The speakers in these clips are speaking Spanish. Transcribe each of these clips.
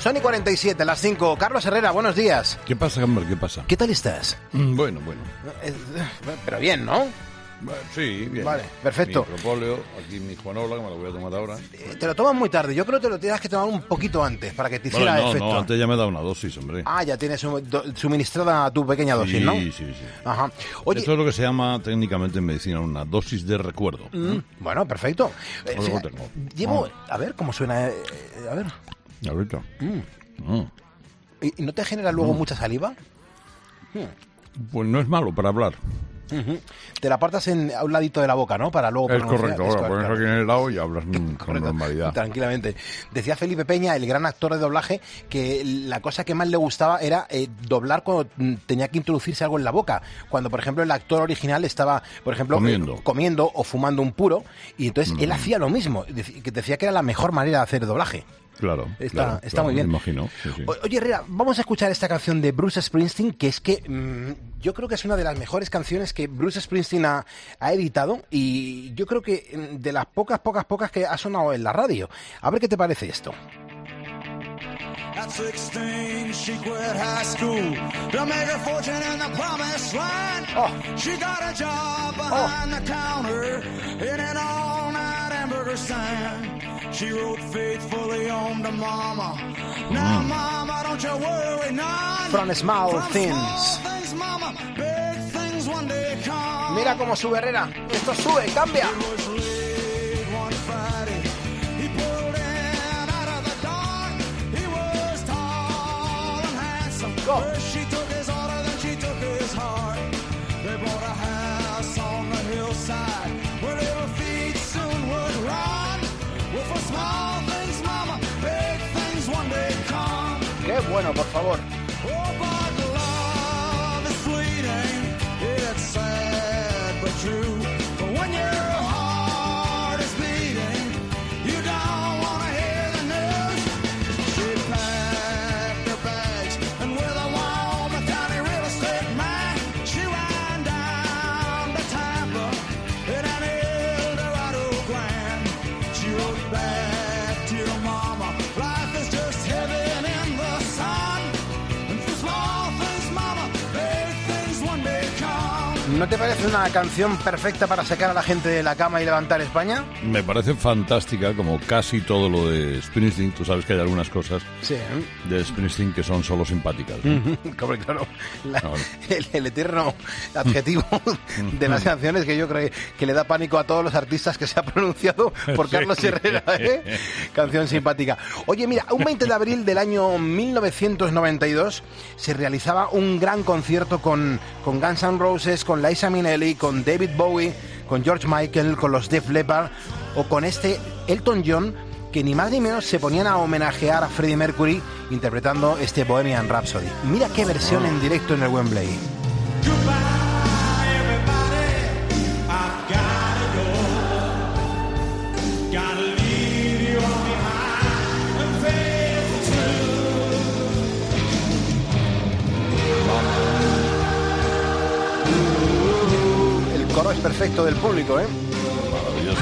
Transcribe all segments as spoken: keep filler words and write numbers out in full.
Son y cuarenta y siete, las cinco. Carlos Herrera, buenos días. ¿Qué pasa, hombre? ¿Qué pasa? ¿Qué tal estás? Mm, Bueno, bueno. Eh, Pero bien, ¿no? Bueno, sí, bien. Vale, perfecto. Mi propóleo, aquí mi Juanola, que me lo voy a tomar ahora. Eh, Te lo tomas muy tarde. Yo creo que te lo tienes que tomar un poquito antes para que te hiciera Vale, no, efecto. no, antes ya me he dado una dosis, hombre. Ah, ya tienes sum- do- suministrada tu pequeña dosis, sí, ¿no? sí, sí. Ajá. Oye, Esto es lo que se llama técnicamente en medicina una dosis de recuerdo. mm, bueno, perfecto. Eh, Luego fíjate, tengo. llevo... Ah. A ver, ¿cómo suena? Eh, eh, a ver. Ahorita. Mm. Ah. ¿Y y no te genera luego Mm. mucha saliva? Pues no es malo para hablar. Ujú. Te la apartas en, a un ladito de la boca, ¿no? Para luego Es pronunciar. correcto, Es ahora correcto, pones claro. aquí en el lado y hablas mm, con Correcto, normalidad. tranquilamente. Decía Felipe Peña, el gran actor de doblaje, que la cosa que más le gustaba era eh, doblar cuando mm, tenía que introducirse algo en la boca. Cuando, por ejemplo, el actor original estaba, por ejemplo, Comiendo. eh, comiendo o fumando un puro, y entonces él Mm. hacía lo mismo, dec- que decía que era la mejor manera de hacer doblaje. Claro, Está, claro, está claro, muy bien. Me imagino. Sí, sí. O- Oye, Herrera, vamos a escuchar esta canción de Bruce Springsteen, que es que mm, yo creo que es una de las mejores canciones que Bruce Springsteen ha, ha editado, y yo creo que mm, de las pocas, pocas, pocas que ha sonado en la radio. A ver qué te parece esto. At sixteen, she quit high school to make her fortune in the promised land. Oh. She got a job behind the counter in an all-night hamburger stand. She wrote faithfully home to mama. Now, mama, don't you worry none. From small From things. small things, mama, big things one day come. Mira cómo sube, Herrera. Esto sube, cambia. It was late one Friday. He pulled in out of the dark. He was tall and handsome. Go. First she took his order, then she took his heart. They bought a house on the hillside where little feet soon would run. Well, for small things, mama, big things one day come. Qué bueno, por favor. Oh, but love is fleeting. It's sad but true. But when your heart is beating, you don't want to hear the news. She packed her bags, and with a Wyoming County real estate man, she ran down to Tampa in an Eldorado grand. She wrote back to your mama, life is just heaven in the sun. And for small things, mama, big things one day come. ¿No te parece una canción perfecta para sacar a la gente de la cama y levantar España? Me parece fantástica, como casi todo lo de Springsteen. Tú sabes que hay algunas cosas Sí. de Springsteen que son solo simpáticas, ¿no? Como claro, la- Ahora. el, el eterno adjetivo de las canciones que yo creo que le da pánico a todos los artistas que se ha pronunciado por Sí. Carlos Herrera, ¿eh? Canción simpática. Oye, mira, un veinte de abril del año mil novecientos noventa y dos se realizaba un gran concierto con, con Guns N' Roses, con Liza Minnelli, con David Bowie, con George Michael, con los Def Leppard o con este Elton John, que ni más ni menos se ponían a homenajear a Freddie Mercury interpretando este Bohemian Rhapsody. Mira qué versión en directo en el Wembley. Goodbye, everybody. I've gotta go. Gotta leave you all behind and faithful El coro es perfecto del público, ¿eh? Maravilloso.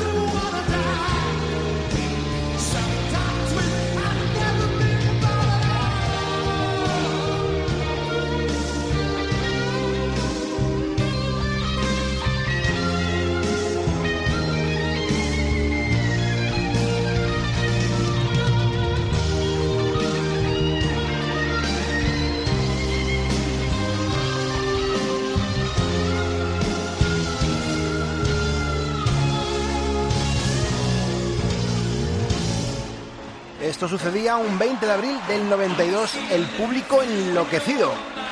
Esto sucedía un veinte de abril del noventa y dos, el público enloquecido.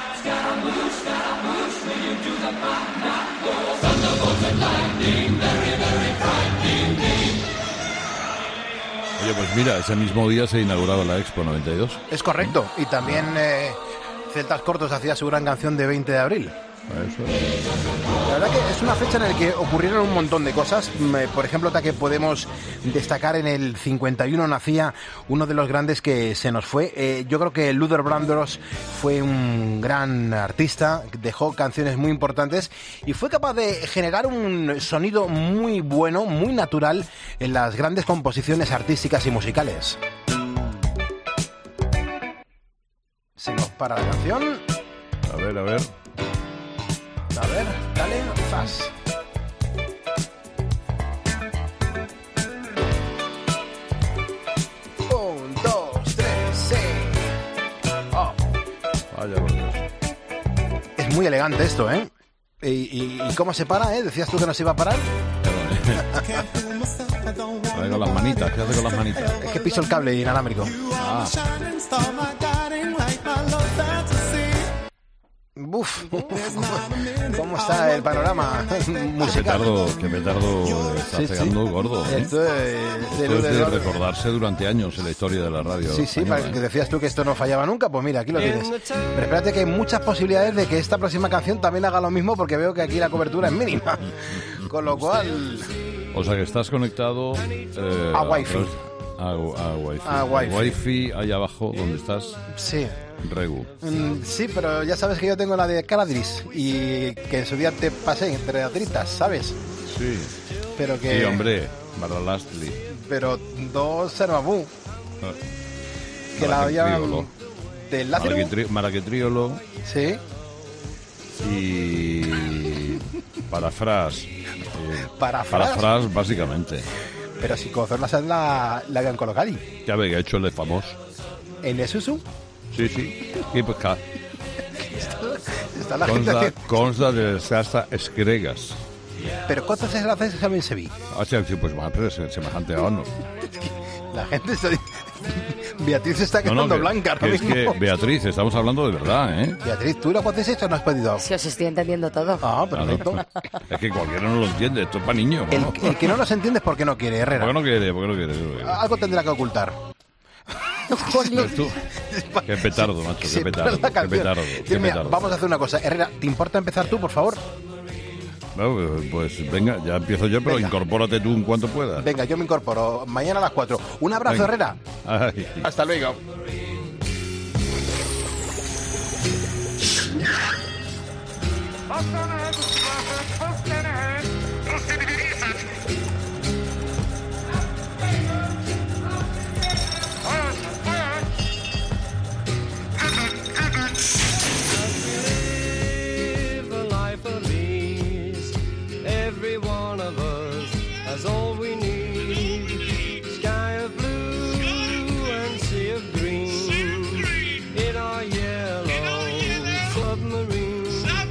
Oye, pues mira, ese mismo día se inauguraba la Expo noventa y dos. Es correcto. Y también eh, Celtas Cortos hacía su gran canción de veinte de abril. Eso. La verdad que es una fecha en la que ocurrieron un montón de cosas. Mm, Por ejemplo, ta que podemos destacar, en el cincuenta y uno nacía uno de los grandes que se nos fue. Eh, yo creo que Luther Vandross fue un gran artista, dejó canciones muy importantes y fue capaz de generar un sonido muy bueno, muy natural en las grandes composiciones artísticas y musicales. Se nos para la canción. A ver, a ver. A ver, dale, zas. Un, dos, tres, sí. Oh. Vaya por Dios. Es muy elegante esto, ¿eh? ¿Y, y, y cómo se para, eh? ¿Decías tú que no se iba a parar? A ver, con las manitas, ¿qué hace con las manitas? Es que piso el cable inalámbrico. Ah, Uf, ¿cómo está el panorama qué musical? petardo, qué petardo está Sí, sí. pegando gordo, ¿eh? Esto es de Esto luz es de de oro. recordarse durante años en la historia de la radio Sí, sí, española, para que ¿eh? decías tú que esto no fallaba nunca, pues mira, aquí lo tienes. Pero espérate que hay muchas posibilidades de que esta próxima canción también haga lo mismo porque veo que aquí la cobertura es mínima. Con lo cual... O sea que estás conectado eh, A Wi-Fi. A, a Wi-Fi. A Wi-Fi. Wi-Fi ahí abajo donde estás, Sí. Regu. Mm, sí, pero ya sabes que yo tengo la de Caradris y que en su día te pasé entre atritas, ¿sabes? Sí. Pero que... Sí, hombre, Barralastli. Pero dos Servabú, que la Malaquetriolo. habían... Del Lázaro. Malaquetri- Malaquetriolo Sí. y Parafras. Eh, Parafras. Parafras, básicamente. Pero si conocerlas es la, la que han colocado ahí. Ya ve que ha hecho el famoso. En Esusu Sí, sí. Y pues ca- está la gente consta, haciendo... consta de las casas escregas. Pero ¿cuántas desgracias también se vi? Ah, sí, sí, pues más, pero es semejante a no. La gente está... Beatriz está No, no, quedando que, blanca ahora que es mismo. que, Beatriz, estamos hablando de verdad, ¿eh? Beatriz, ¿tú la cuántas esto no has pedido? Si os estoy entendiendo todo. Ah, Claro. perfecto. Es que cualquiera no lo entiende, esto es para niños. El, ¿no? el que no nos entiende es porque no quiere, ¿Por Herrera. qué no quiere? ¿Por qué no quiere? ¿Por qué no quiere? Algo tendrá que ocultar. Pues tú, qué petardo, macho, Sí, qué para petardo, la qué canción. petardo, Sí, qué mira, petardo. vamos a hacer una cosa. Herrera, ¿te importa empezar tú, por favor? Bueno, pues venga, ya empiezo yo, pero Venga. incorpórate tú en cuanto puedas. Venga, yo me incorporo. Mañana a las cuatro. Un abrazo, Venga. Herrera. Ay. Hasta luego. Live a life of ease. Every one of us has all we need. Sky of blue and sea of green. In our yellow submarine.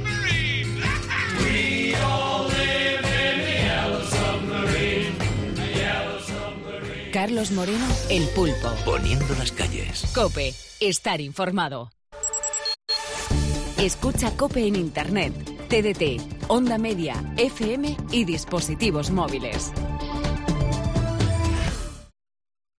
We all live in a yellow submarine. A yellow submarine. Carlos Moreno, El Pulpo. Poniendo las calles. COPE. Estar informado. Escucha COPE en Internet, T D T, Onda Media, F M y dispositivos móviles.